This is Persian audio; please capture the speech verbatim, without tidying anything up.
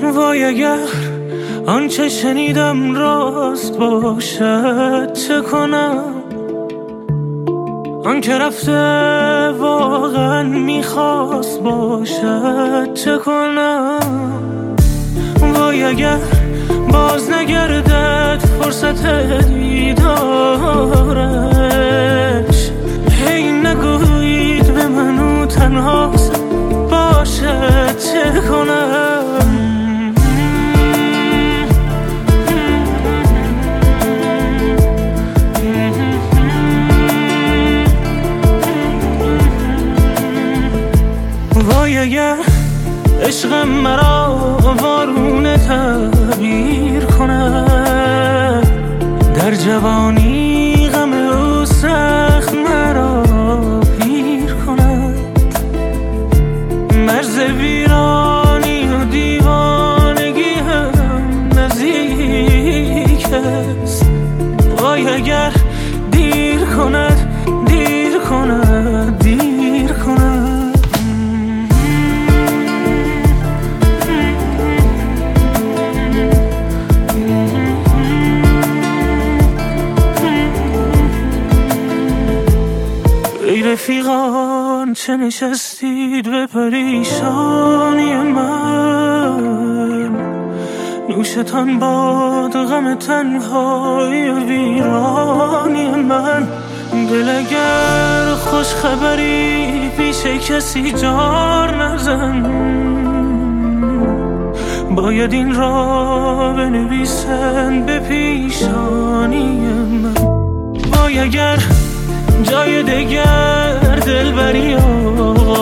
وای اگر آنچه شنیدم راست باشد چه کنم؟ آن که رفته واقعا میخواست باشد چه کنم؟ وای اگر باز نگردد فرصت دیدارش، هی نگویید به منو تنها باشد چه کنم؟ وای اگر عشقم مرا وارونه تعبیر کند، در جوانی غم او سخت مرا پیر کند، مرز ویرانی و دیوانگی هم نزدیک است. وای اگر دیر کند دیر کند دیر کند. ای رفیقان چه نشستید به پریشانی من، نوشتان باد غم تنهای و ویرانی من. دل اگر خوش خبری پیش کسی جار نزن، باید این را بنویسن به پیشانی من. وای اگر جای دگر دلبری آقا